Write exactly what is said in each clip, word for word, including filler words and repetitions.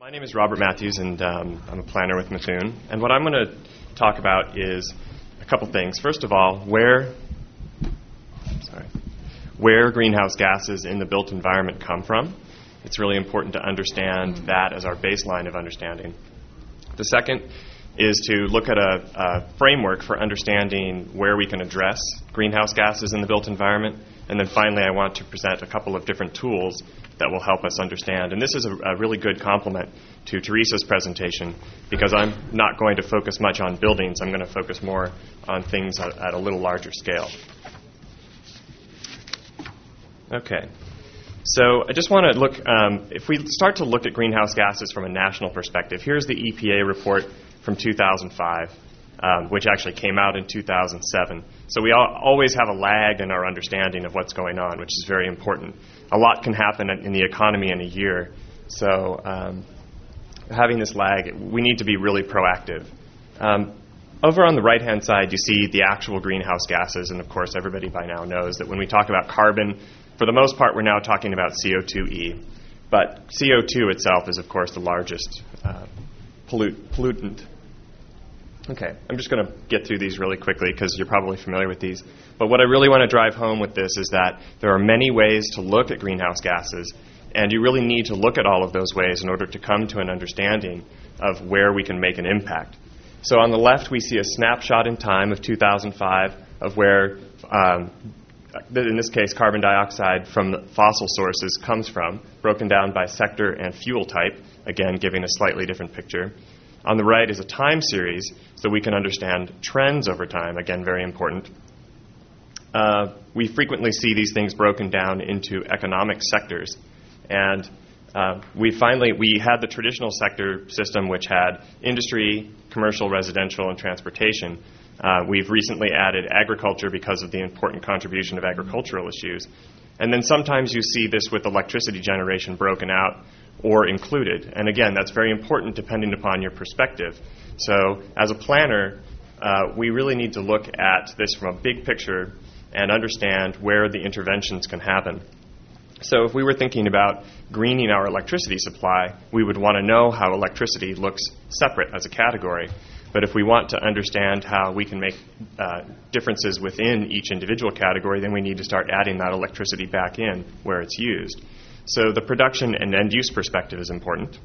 My name is Robert Matthews, and um, I'm a planner with Methuen. And what I'm going to talk about is a couple things. First of all, where sorry, where greenhouse gases in the built environment come from. It's really important to understand that as our baseline of understanding. The second is to look at a, a framework for understanding where we can address greenhouse gases in the built environment. And then finally, I want to present a couple of different tools that will help us understand. And this is a, a really good complement to Teresa's presentation, because I'm not going to focus much on buildings. I'm going to focus more on things at, at a little larger scale. Okay. So I just want to look, um, if we start to look at greenhouse gases from a national perspective, here's the E P A report from two thousand five. Um, which actually came out in two thousand seven. So we all, always have a lag in our understanding of what's going on, which is very important. A lot can happen in the economy in a year. So um, having this lag, we need to be really proactive. Um, over on the right-hand side, you see the actual greenhouse gases. And, of course, everybody by now knows that when we talk about carbon, for the most part, we're now talking about C O two E. But C O two itself is, of course, the largest uh, pollut- pollutant. Okay, I'm just going to get through these really quickly because you're probably familiar with these. But what I really want to drive home with this is that there are many ways to look at greenhouse gases, and you really need to look at all of those ways in order to come to an understanding of where we can make an impact. So on the left, we see a snapshot in time of two thousand five of where, um, in this case, carbon dioxide from fossil sources comes from, broken down by sector and fuel type, again, giving a slightly different picture. On the right is a time series, so we can understand trends over time, again, very important. Uh, we frequently see these things broken down into economic sectors. And uh, we finally, we had the traditional sector system, which had industry, commercial, residential, and transportation. Uh, we've recently added agriculture because of the important contribution of agricultural issues. And then sometimes you see this with electricity generation broken out or included. And again, that's very important depending upon your perspective. So as a planner, uh, we really need to look at this from a big picture and understand where the interventions can happen. So if we were thinking about greening our electricity supply, we would want to know how electricity looks separate as a category. But if we want to understand how we can make uh, differences within each individual category, then we need to start adding that electricity back in where it's used. So the production and end-use perspective is important.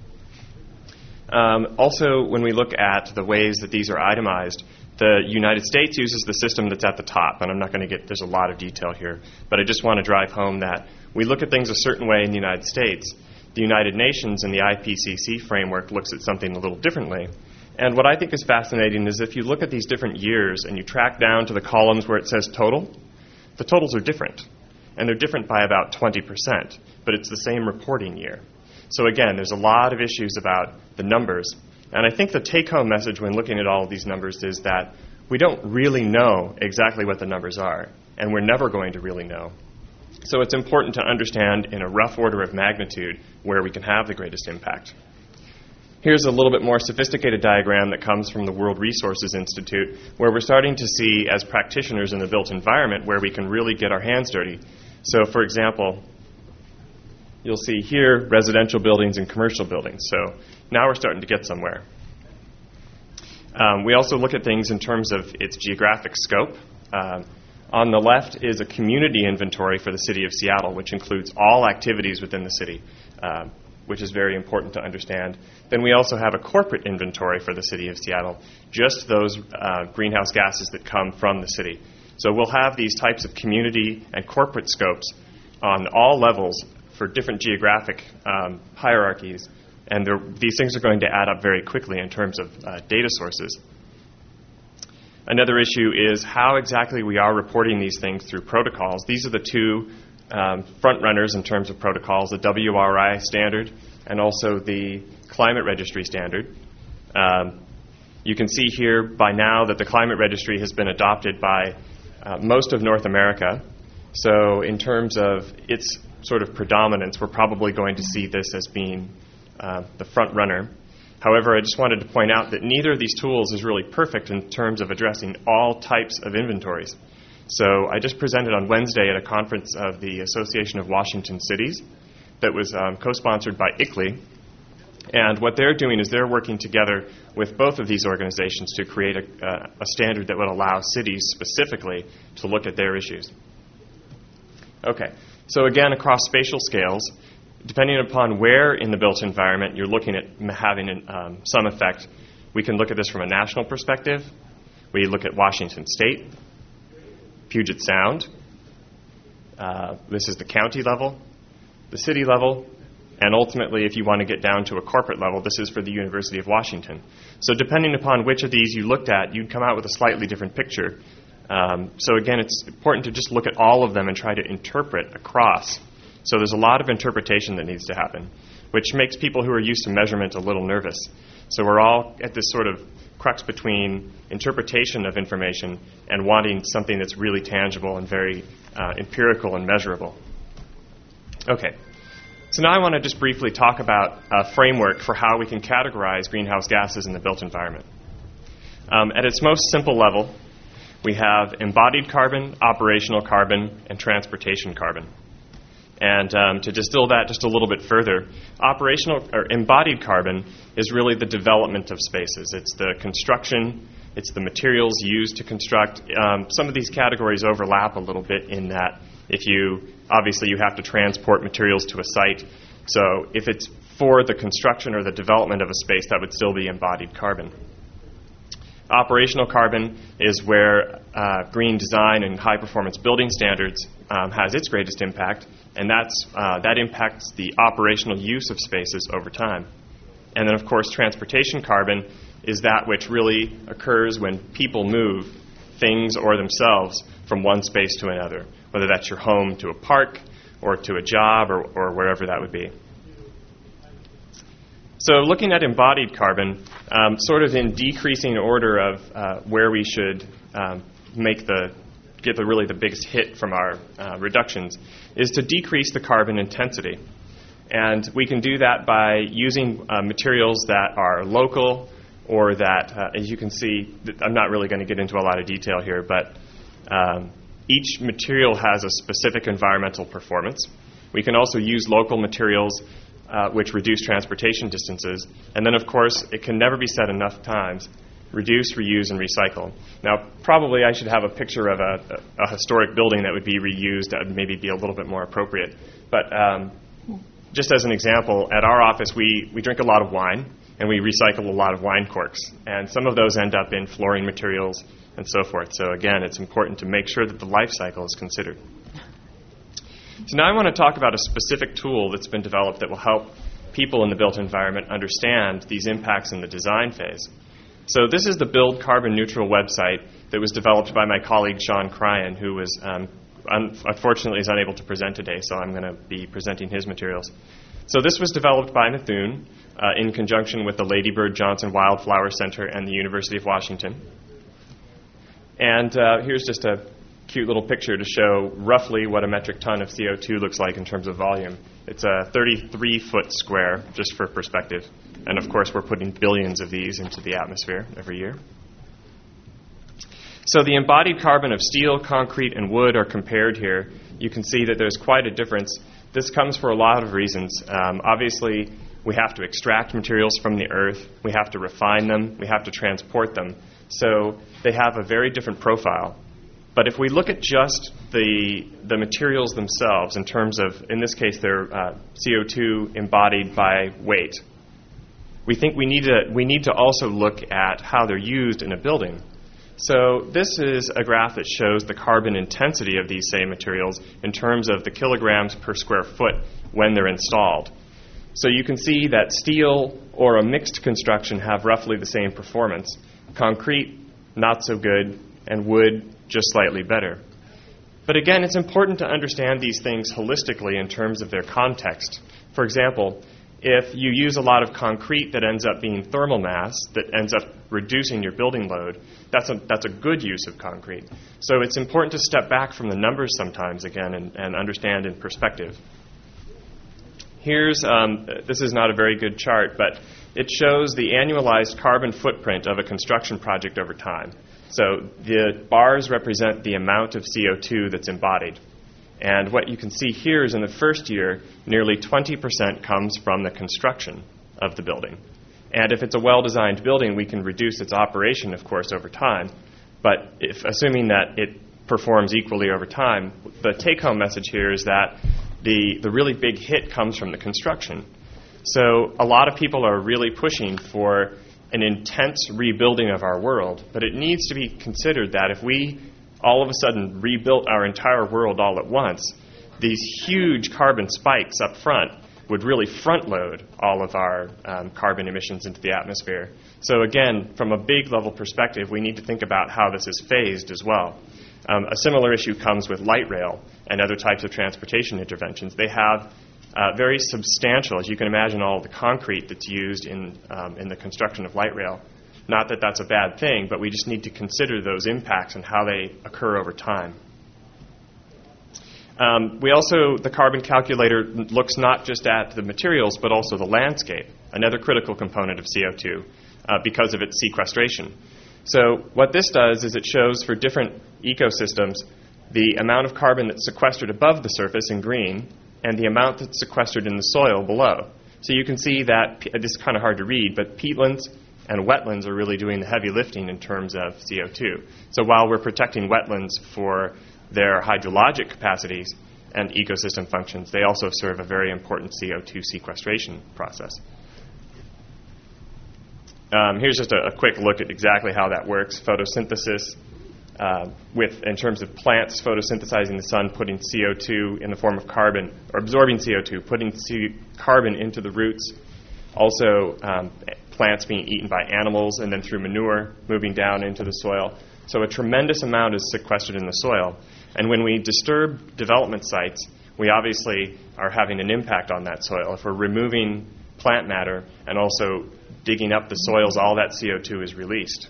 Um, also, when we look at the ways that these are itemized, the United States uses the system that's at the top, and I'm not going to get, there's a lot of detail here, but I just want to drive home that we look at things a certain way in the United States. The United Nations and the I P C C framework looks at something a little differently. And what I think is fascinating is if you look at these different years and you track down to the columns where it says total, the totals are different. And they're different by about twenty percent, but it's the same reporting year. So again, there's a lot of issues about the numbers. And I think the take-home message when looking at all of these numbers is that we don't really know exactly what the numbers are, and we're never going to really know. So it's important to understand in a rough order of magnitude where we can have the greatest impact. Here's a little bit more sophisticated diagram that comes from the World Resources Institute, where we're starting to see, as practitioners in the built environment, where we can really get our hands dirty. So, for example, you'll see here residential buildings and commercial buildings. So now we're starting to get somewhere. Um, we also look at things in terms of its geographic scope. Um, on the left is a community inventory for the city of Seattle, which includes all activities within the city, uh, which is very important to understand. Then we also have a corporate inventory for the city of Seattle, just those uh, greenhouse gases that come from the city. So we'll have these types of community and corporate scopes on all levels for different geographic um, hierarchies, and these things are going to add up very quickly in terms of uh, data sources. Another issue is how exactly we are reporting these things through protocols. These are the two um, front runners in terms of protocols, the W R I standard and also the Climate Registry standard. Um, you can see here by now that the Climate Registry has been adopted by uh, most of North America. So in terms of its sort of predominance, we're probably going to see this as being uh, the front runner. However, I just wanted to point out that neither of these tools is really perfect in terms of addressing all types of inventories. So I just presented on Wednesday at a conference of the Association of Washington Cities that was um, co-sponsored by I C L I. And what they're doing is they're working together with both of these organizations to create a, uh, a standard that would allow cities specifically to look at their issues. Okay, so again, across spatial scales, depending upon where in the built environment you're looking at having an, um, some effect, we can look at this from a national perspective. We look at Washington State, Puget Sound. Uh, this is the county level, the city level, and ultimately, if you want to get down to a corporate level, this is for the University of Washington. So depending upon which of these you looked at, you'd come out with a slightly different picture. Um, so again, it's important to just look at all of them and try to interpret across. So there's a lot of interpretation that needs to happen, which makes people who are used to measurement a little nervous. So we're all at this sort of crux between interpretation of information and wanting something that's really tangible and very uh, empirical and measurable. Okay. So now I want to just briefly talk about a framework for how we can categorize greenhouse gases in the built environment. Um, at its most simple level, we have embodied carbon, operational carbon, and transportation carbon. And um, to distill that just a little bit further, operational or embodied carbon is really the development of spaces. It's the construction, it's the materials used to construct. Um, some of these categories overlap a little bit in that if you, obviously you have to transport materials to a site. So if it's for the construction or the development of a space, that would still be embodied carbon. Operational carbon is where uh, green design and high-performance building standards um, has its greatest impact, and that's, uh, that impacts the operational use of spaces over time. And then, of course, transportation carbon is that which really occurs when people move things or themselves from one space to another, whether that's your home to a park or to a job or, or wherever that would be. So looking at embodied carbon, um, sort of in decreasing order of uh, where we should um, make the get the really the biggest hit from our uh, reductions, is to decrease the carbon intensity. And we can do that by using uh, materials that are local or that, uh, as you can see, I'm not really going to get into a lot of detail here, but um, each material has a specific environmental performance. We can also use local materials Uh, which reduce transportation distances. And then, of course, it can never be said enough times, reduce, reuse, and recycle. Now, probably I should have a picture of a, a, a historic building that would be reused that would maybe be a little bit more appropriate. But um, just as an example, at our office, we, we drink a lot of wine, and we recycle a lot of wine corks. And some of those end up in flooring materials and so forth. So, again, it's important to make sure that the life cycle is considered. So now I want to talk about a specific tool that's been developed that will help people in the built environment understand these impacts in the design phase. So this is the Build Carbon Neutral website that was developed by my colleague Sean Cryan, who was um, un- unfortunately is unable to present today, so I'm going to be presenting his materials. So this was developed by Methuen uh, in conjunction with the Lady Bird Johnson Wildflower Center and the University of Washington. And uh, here's just a cute little picture to show roughly what a metric ton of C O two looks like in terms of volume. It's a thirty-three foot square, just for perspective. And of course, we're putting billions of these into the atmosphere every year. So the embodied carbon of steel, concrete, and wood are compared here. You can see that there's quite a difference. This comes for a lot of reasons. Um, obviously, we have to extract materials from the earth. We have to refine them. We have to transport them. So they have a very different profile. But if we look at just the the materials themselves in terms of, in this case, they're uh, C O two embodied by weight, we think we need to we need to also look at how they're used in a building. So this is a graph that shows the carbon intensity of these same materials in terms of the kilograms per square foot when they're installed. So you can see that steel or a mixed construction have roughly the same performance. Concrete, not so good, and wood, just slightly better. But again, it's important to understand these things holistically in terms of their context. For example, if you use a lot of concrete that ends up being thermal mass, that ends up reducing your building load, that's a, that's a good use of concrete. So it's important to step back from the numbers sometimes, again, and, and understand in perspective. Here's, um, this is not a very good chart, but it shows the annualized carbon footprint of a construction project over time. So the bars represent the amount of C O two that's embodied. And what you can see here is in the first year, nearly twenty percent comes from the construction of the building. And if it's a well-designed building, we can reduce its operation, of course, over time. But if, assuming that it performs equally over time, the take-home message here is that the, the really big hit comes from the construction. So a lot of people are really pushing for an intense rebuilding of our world, but it needs to be considered that if we all of a sudden rebuilt our entire world all at once, these huge carbon spikes up front would really front-load all of our um, carbon emissions into the atmosphere. So again, from a big level perspective, we need to think about how this is phased as well. Um, a similar issue comes with light rail and other types of transportation interventions. They have uh, very substantial, as you can imagine, all the concrete that's used in, um, in the construction of light rail. Not that that's a bad thing, but we just need to consider those impacts and how they occur over time. Um, we also, the carbon calculator looks not just at the materials, but also the landscape, another critical component of C O two, uh, because of its sequestration. So what this does is it shows for different ecosystems the amount of carbon that's sequestered above the surface in green and the amount that's sequestered in the soil below. So you can see that, this is kind of hard to read, but peatlands and wetlands are really doing the heavy lifting in terms of C O two. So while we're protecting wetlands for their hydrologic capacities and ecosystem functions, they also serve a very important C O two sequestration process. Um, here's just a, a quick look at exactly how that works. Photosynthesis, uh, with in terms of plants photosynthesizing the sun, putting C O two in the form of carbon, or absorbing C O two, putting C- carbon into the roots. Also, um, plants being eaten by animals, and then through manure, moving down into the soil. So a tremendous amount is sequestered in the soil. And when we disturb development sites, we obviously are having an impact on that soil. If we're removing plant matter and also digging up the soils, all that C O two is released.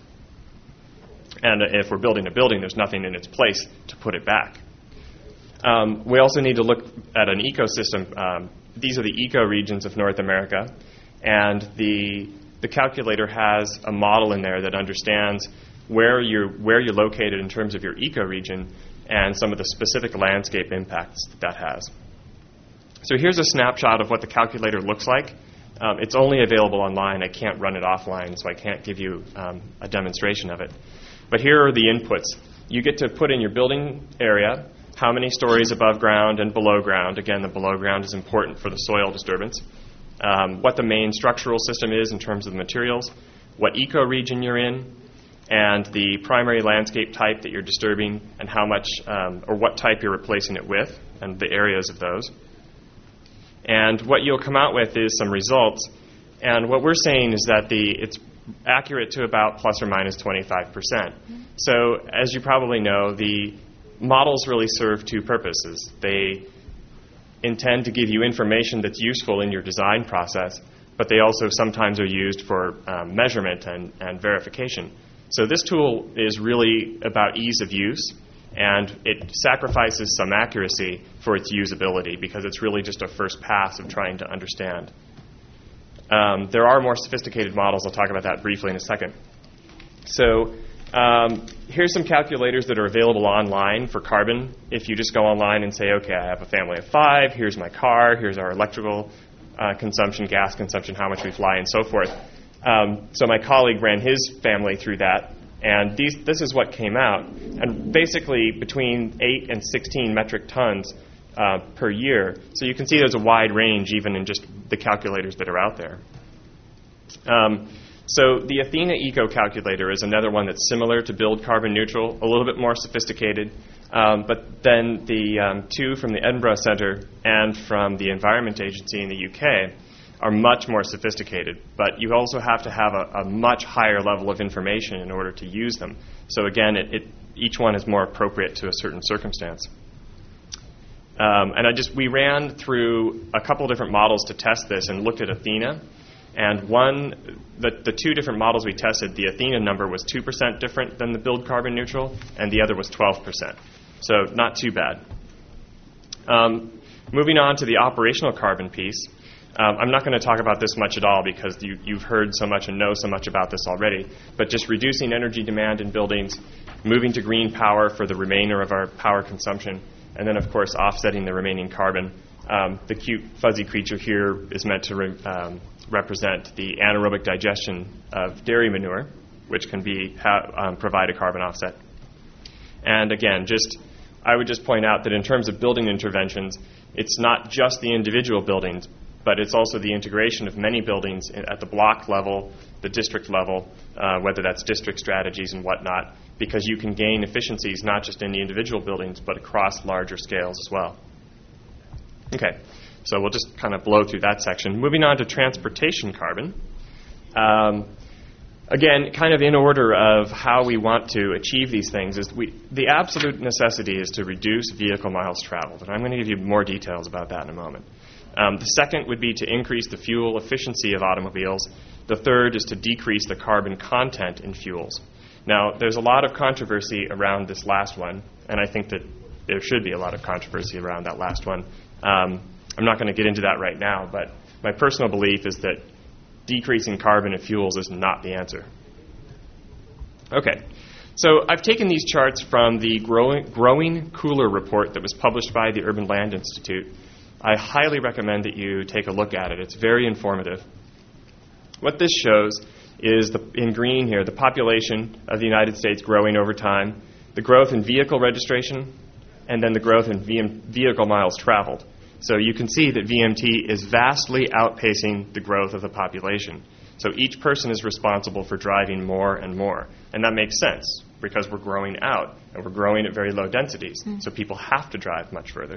And if we're building a building, there's nothing in its place to put it back. Um, we also need to look at an ecosystem. Um, these are the ecoregions of North America. And the, the calculator has a model in there that understands where you're, where you're located in terms of your ecoregion and some of the specific landscape impacts that that has. So here's a snapshot of what the calculator looks like. Um, it's only available online. I can't run it offline, so I can't give you um, a demonstration of it. But here are the inputs. You get to put in your building area, how many stories above ground and below ground. Again, the below ground is important for the soil disturbance. Um, what the main structural system is in terms of the materials, what ecoregion you're in, and the primary landscape type that you're disturbing, and how much um, or what type you're replacing it with, and the areas of those. And what you'll come out with is some results. And what we're saying is that the it's accurate to about plus or minus twenty-five percent. Mm-hmm. So as you probably know, the models really serve two purposes. They intend to give you information that's useful in your design process, but they also sometimes are used for um, measurement and, and verification. So this tool is really about ease of use, and it sacrifices some accuracy for its usability because it's really just a first pass of trying to understand. Um, there are more sophisticated models. I'll talk about that briefly in a second. So um, here's some calculators that are available online for carbon. If you just go online and say, okay, I have a family of five, here's my car, here's our electrical uh, consumption, gas consumption, how much we fly, and so forth. Um, so my colleague ran his family through that, and these, this is what came out. And basically between eight and sixteen metric tons uh, per year. So you can see there's a wide range even in just the calculators that are out there. Um, so the Athena Eco Calculator is another one that's similar to Build Carbon Neutral, a little bit more sophisticated. Um, but then the um, two from the Edinburgh Centre and from the Environment Agency in the U K are much more sophisticated, but you also have to have a, a much higher level of information in order to use them. So again, it, it, each one is more appropriate to a certain circumstance. Um, and I just we ran through a couple different models to test this and looked at Athena. And one, the, the two different models we tested, the Athena number was two percent different than the Build Carbon Neutral, and the other was twelve percent. So not too bad. Um, moving on to the operational carbon piece. Um, I'm not going to talk about this much at all because you, you've heard so much and know so much about this already, but just reducing energy demand in buildings, moving to green power for the remainder of our power consumption, and then, of course, offsetting the remaining carbon. Um, the cute fuzzy creature here is meant to re- um, represent the anaerobic digestion of dairy manure, which can be ha- um, provide a carbon offset. And again, just I would just point out that in terms of building interventions, it's not just the individual buildings, but it's also the integration of many buildings at the block level, the district level, uh, whether that's district strategies and whatnot, because you can gain efficiencies not just in the individual buildings, but across larger scales as well. Okay, so we'll just kind of blow through that section. Moving on to transportation carbon. Um, again, kind of in order of how we want to achieve these things, is we, the absolute necessity is to reduce vehicle miles traveled. And I'm going to give you more details about that in a moment. Um, the second would be to increase the fuel efficiency of automobiles. The third is to decrease the carbon content in fuels. Now, there's a lot of controversy around this last one, and I think that there should be a lot of controversy around that last one. Um, I'm not going to get into that right now, but my personal belief is that decreasing carbon in fuels is not the answer. Okay, so I've taken these charts from the Growing, Growing Cooler report that was published by the Urban Land Institute. I highly recommend that you take a look at it. It's very informative. What this shows is, the, in green here, the population of the United States growing over time, the growth in vehicle registration, and then the growth in V M, vehicle miles traveled. So you can see that V M T is vastly outpacing the growth of the population. So each person is responsible for driving more and more. And that makes sense, because we're growing out, and we're growing at very low densities. Mm. So people have to drive much further.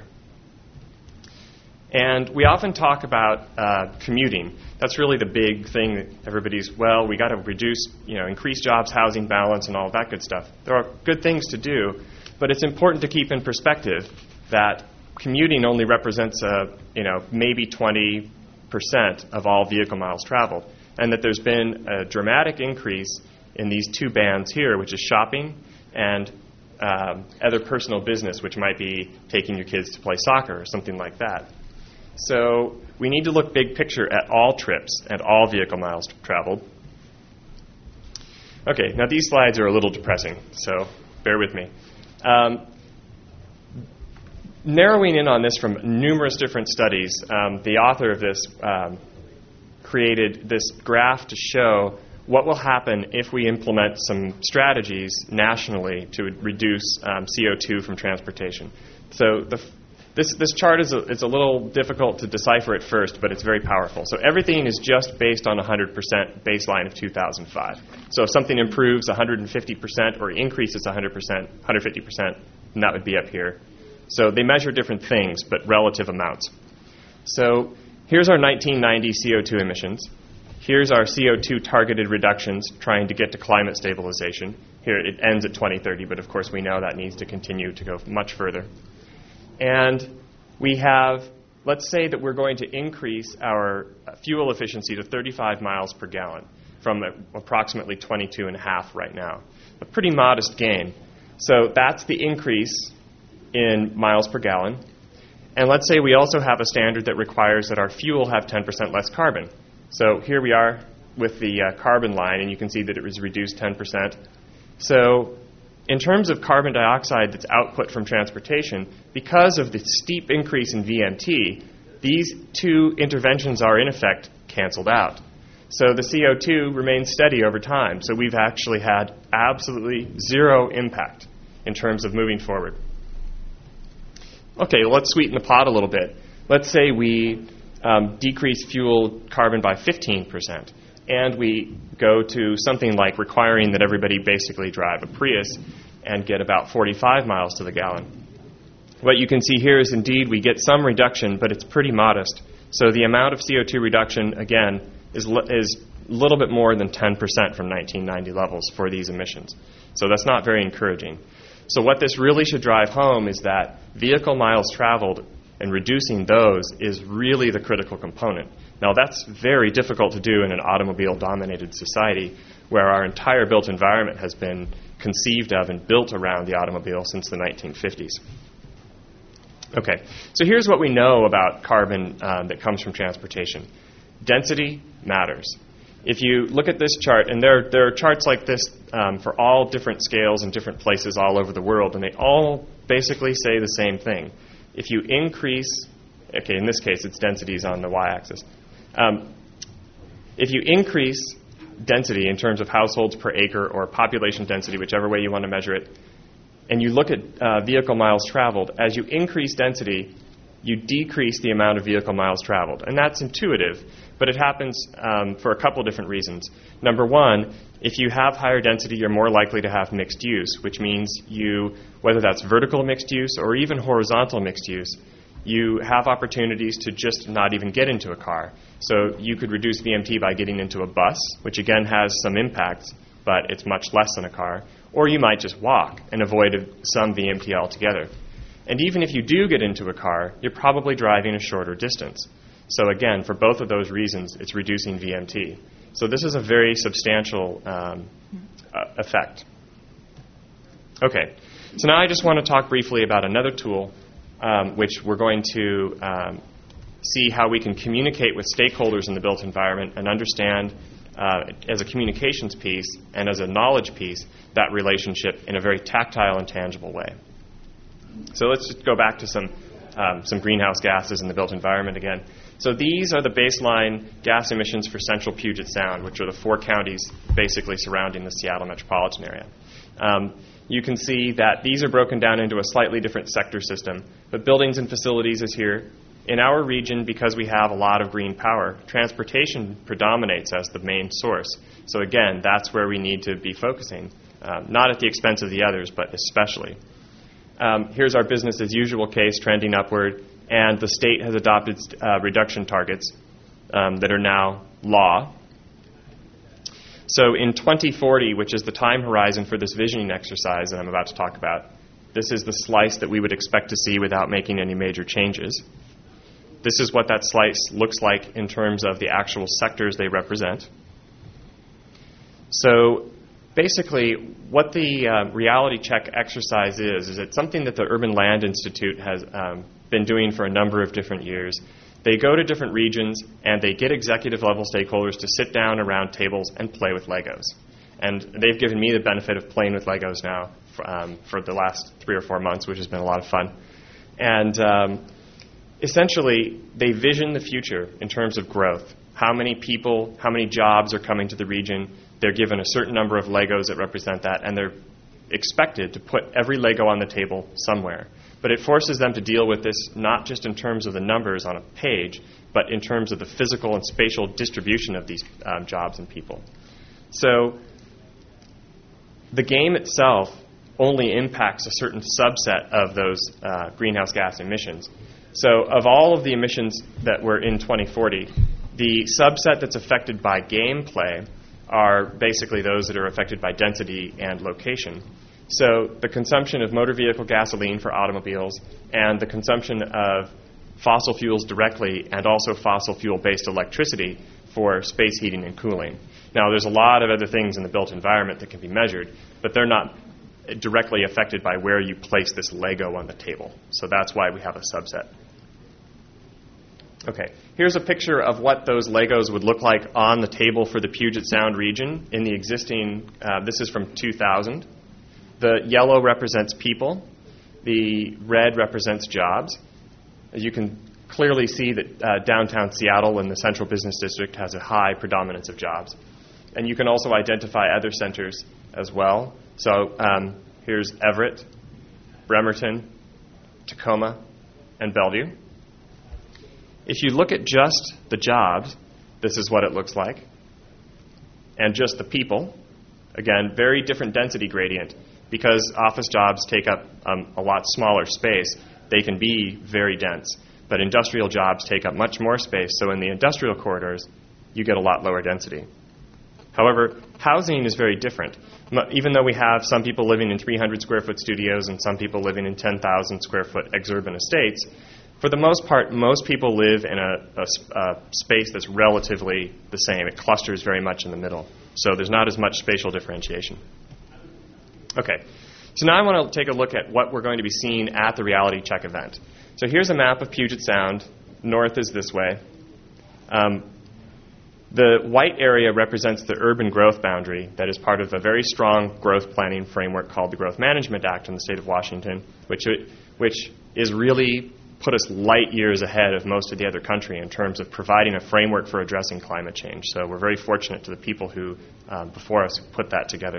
And we often talk about uh, commuting. That's really the big thing that everybody's, well, we got to reduce, you know, increase jobs, housing balance, and all that good stuff. There are good things to do, but it's important to keep in perspective that commuting only represents, uh, you know, maybe twenty percent of all vehicle miles traveled, and that there's been a dramatic increase in these two bands here, which is shopping and um, other personal business, which might be taking your kids to play soccer or something like that. So we need to look big picture at all trips and all vehicle miles traveled. Okay, now these slides are a little depressing, so bear with me. Um, narrowing in on this from numerous different studies, um, the author of this um, created this graph to show what will happen if we implement some strategies nationally to reduce um, C O two from transportation. So the This this chart is a, it's a little difficult to decipher at first, but it's very powerful. So everything is just based on one hundred percent baseline of two thousand five. So if something improves one hundred fifty percent or increases one hundred percent, one hundred fifty percent, then that would be up here. So they measure different things, but relative amounts. So here's our nineteen ninety C O two emissions. Here's our C O two targeted reductions trying to get to climate stabilization. Here it ends at twenty thirty, but of course we know that needs to continue to go much further. And we have, let's say that we're going to increase our fuel efficiency to thirty-five miles per gallon from approximately twenty-two and a half right now. A pretty modest gain. So that's the increase in miles per gallon. And let's say we also have a standard that requires that our fuel have ten percent less carbon. So here we are with the uh, carbon line, and you can see that it was reduced ten percent. So in terms of carbon dioxide that's output from transportation, because of the steep increase in V M T, these two interventions are in effect canceled out. So the C O two remains steady over time. So we've actually had absolutely zero impact in terms of moving forward. Okay, well, let's sweeten the pot a little bit. Let's say we um, decrease fuel carbon by fifteen percent. And we go to something like requiring that everybody basically drive a Prius and get about forty-five miles to the gallon. What you can see here is indeed we get some reduction, but it's pretty modest. So the amount of C O two reduction, again, is is a little bit more than ten percent from nineteen ninety levels for these emissions. So that's not very encouraging. So what this really should drive home is that vehicle miles traveled and reducing those is really the critical component. Now, that's very difficult to do in an automobile-dominated society where our entire built environment has been conceived of and built around the automobile since the nineteen fifties. Okay, so here's what we know about carbon um, that comes from transportation. Density matters. If you look at this chart, and there, there are charts like this um, for all different scales and different places all over the world, and they all basically say the same thing. If you increase okay, in this case, it's densities on the y-axis. Um, if you increase density in terms of households per acre or population density, whichever way you want to measure it, and you look at uh, vehicle miles traveled, as you increase density, you decrease the amount of vehicle miles traveled. And that's intuitive, but it happens um, for a couple different reasons. Number one, if you have higher density, you're more likely to have mixed use, which means you, whether that's vertical mixed use or even horizontal mixed use, you have opportunities to just not even get into a car. So you could reduce V M T by getting into a bus, which again has some impacts, but it's much less than a car. Or you might just walk and avoid some V M T altogether. And even if you do get into a car, you're probably driving a shorter distance. So again, for both of those reasons, it's reducing V M T. So this is a very substantial um, uh, effect. Okay, so now I just want to talk briefly about another tool, um, which we're going to um, see how we can communicate with stakeholders in the built environment and understand uh, as a communications piece and as a knowledge piece that relationship in a very tactile and tangible way. So let's just go back to some um, some greenhouse gases in the built environment again. So these are the baseline gas emissions for central Puget Sound, which are the four counties basically surrounding the Seattle metropolitan area. Um, you can see that these are broken down into a slightly different sector system, but buildings and facilities is here. In our region, because we have a lot of green power, transportation predominates as the main source. So again, that's where we need to be focusing, um, not at the expense of the others, but especially. Um, here's our business as usual case trending upward, and the state has adopted uh, reduction targets um, that are now law. So in twenty forty, which is the time horizon for this visioning exercise that I'm about to talk about, this is the slice that we would expect to see without making any major changes. This is what that slice looks like in terms of the actual sectors they represent. So basically, what the uh, reality check exercise is, is it's something that the Urban Land Institute has um, been doing for a number of different years. They go to different regions and they get executive level stakeholders to sit down around tables and play with Legos. And they've given me the benefit of playing with Legos now for, um, for the last three or four months, which has been a lot of fun. And um, essentially, they vision the future in terms of growth. How many people, how many jobs are coming to the region? They're given a certain number of Legos that represent that, and they're expected to put every Lego on the table somewhere. But it forces them to deal with this not just in terms of the numbers on a page, but in terms of the physical and spatial distribution of these um, jobs and people. So the game itself only impacts a certain subset of those uh, greenhouse gas emissions. So of all of the emissions that were in twenty forty, the subset that's affected by gameplay are basically those that are affected by density and location. So the consumption of motor vehicle gasoline for automobiles and the consumption of fossil fuels directly and also fossil fuel-based electricity for space heating and cooling. Now, there's a lot of other things in the built environment that can be measured, but they're not directly affected by where you place this Lego on the table. So that's why we have a subset. Okay, here's a picture of what those Legos would look like on the table for the Puget Sound region in the existing, uh, this is from two thousand. The yellow represents people. The red represents jobs. As you can clearly see that uh, downtown Seattle and the Central Business District has a high predominance of jobs. And you can also identify other centers as well. So um, here's Everett, Bremerton, Tacoma, and Bellevue. If you look at just the jobs, this is what it looks like. And just the people, again, very different density gradient. Because office jobs take up um, a lot smaller space, they can be very dense. But industrial jobs take up much more space, so in the industrial corridors, you get a lot lower density. However, housing is very different. Even though we have some people living in three hundred square foot studios and some people living in ten thousand square foot exurban estates, for the most part, most people live in a, a, a space that's relatively the same. It clusters very much in the middle. So there's not as much spatial differentiation. Okay, so now I want to take a look at what we're going to be seeing at the reality check event. So here's a map of Puget Sound. North is this way. Um, the white area represents the urban growth boundary that is part of a very strong growth planning framework called the Growth Management Act in the state of Washington, which, which is really put us light years ahead of most of the other country in terms of providing a framework for addressing climate change. So we're very fortunate to the people who, um, before us, put that together.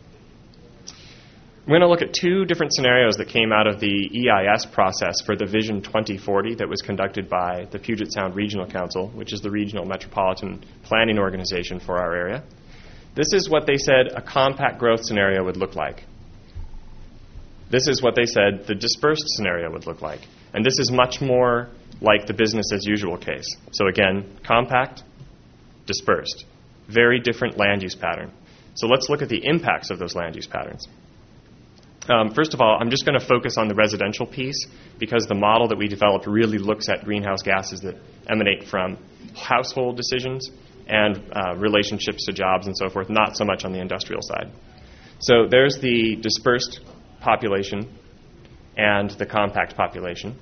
We're going to look at two different scenarios that came out of the E I S process for the Vision twenty forty that was conducted by the Puget Sound Regional Council, which is the regional metropolitan planning organization for our area. This is what they said a compact growth scenario would look like. This is what they said the dispersed scenario would look like. And this is much more like the business as usual case. So again, compact, dispersed. Very different land use pattern. So let's look at the impacts of those land use patterns. Um, first of all, I'm just going to focus on the residential piece because the model that we developed really looks at greenhouse gases that emanate from household decisions and uh, relationships to jobs and so forth, not so much on the industrial side. So there's the dispersed population and the compact population.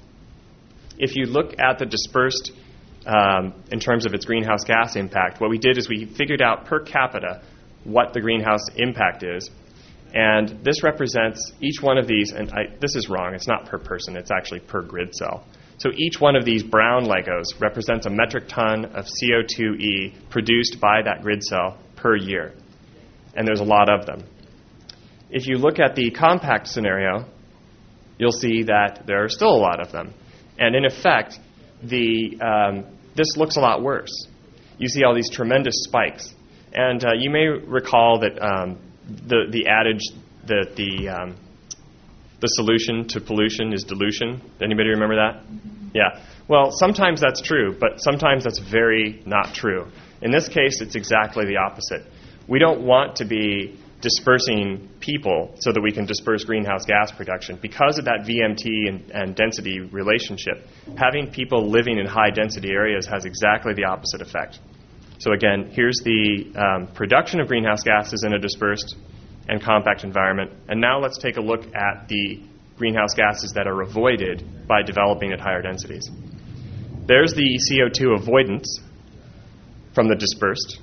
If you look at the dispersed um, in terms of its greenhouse gas impact, what we did is we figured out per capita what the greenhouse impact is. And this represents each one of these, and I, this is wrong, it's not per person, it's actually per grid cell. So each one of these brown Legos represents a metric ton of C O two E produced by that grid cell per year. And there's a lot of them. If you look at the compact scenario, you'll see that there are still a lot of them. And in effect, the, um, this looks a lot worse. You see all these tremendous spikes. And uh, you may recall that um, the, the adage that the, um, the solution to pollution is dilution. Anybody remember that? Yeah. Well, sometimes that's true, but sometimes that's very not true. In this case, it's exactly the opposite. We don't want to be dispersing people so that we can disperse greenhouse gas production. Because of that V M T and, and density relationship, having people living in high-density areas has exactly the opposite effect. So again, here's the um, production of greenhouse gases in a dispersed and compact environment. And now let's take a look at the greenhouse gases that are avoided by developing at higher densities. There's the C O two avoidance from the dispersed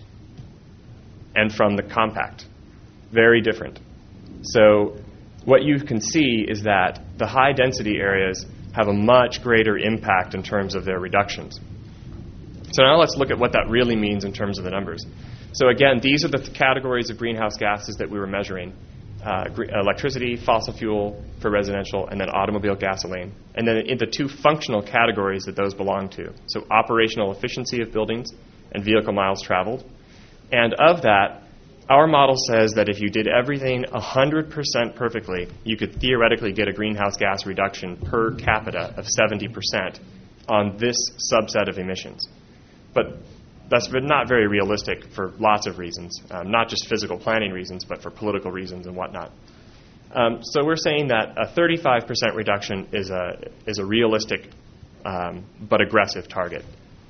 and from the compact. Very different. So what you can see is that the high-density areas have a much greater impact in terms of their reductions. So now let's look at what that really means in terms of the numbers. So again, these are the th- categories of greenhouse gases that we were measuring. Uh, gre- electricity, fossil fuel for residential, and then automobile gasoline. And then in the two functional categories that those belong to. So operational efficiency of buildings and vehicle miles traveled. And of that, our model says that if you did everything one hundred percent perfectly, you could theoretically get a greenhouse gas reduction per capita of seventy percent on this subset of emissions. But that's not very realistic for lots of reasons, um, not just physical planning reasons, but for political reasons and whatnot. Um, so we're saying that a thirty-five percent reduction is a, is a realistic um, but aggressive target.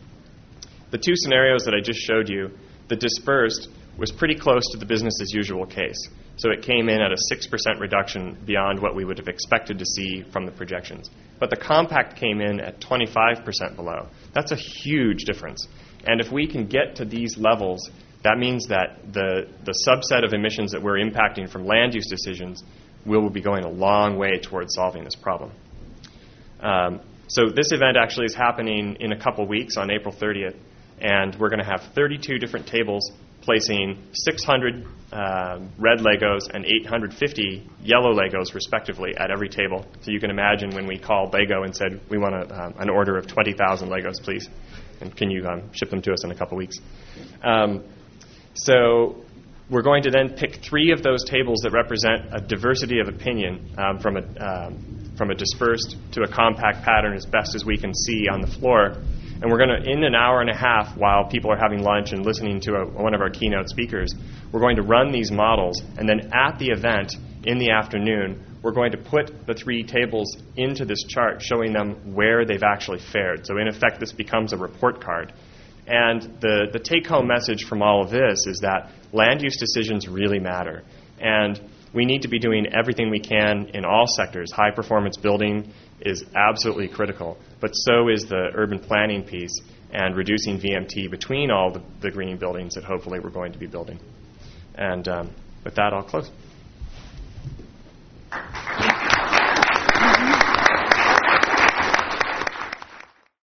The two scenarios that I just showed you, the dispersed was pretty close to the business as usual case. So it came in at a six percent reduction beyond what we would have expected to see from the projections. But the compact came in at twenty-five percent below. That's a huge difference. And if we can get to these levels, that means that the, the subset of emissions that we're impacting from land use decisions will be going a long way towards solving this problem. Um, so this event actually is happening in a couple weeks on April thirtieth. And we're going to have thirty-two different tables placing six hundred uh, red Legos and eight hundred fifty yellow Legos, respectively, at every table. So you can imagine when we called Lego and said, we want a, um, an order of twenty thousand Legos, please. And can you um, ship them to us in a couple weeks? Um, so we're going to then pick three of those tables that represent a diversity of opinion um, from, a, um, from a dispersed to a compact pattern as best as we can see on the floor. And we're going to, in an hour and a half, while people are having lunch and listening to a, one of our keynote speakers, we're going to run these models. And then at the event, in the afternoon, we're going to put the three tables into this chart, showing them where they've actually fared. So in effect, this becomes a report card. And the, the take-home message from all of this is that land use decisions really matter. And we need to be doing everything we can in all sectors. High-performance building is absolutely critical, but so is the urban planning piece and reducing V M T between all the, the green buildings that hopefully we're going to be building. And um, with that, I'll close.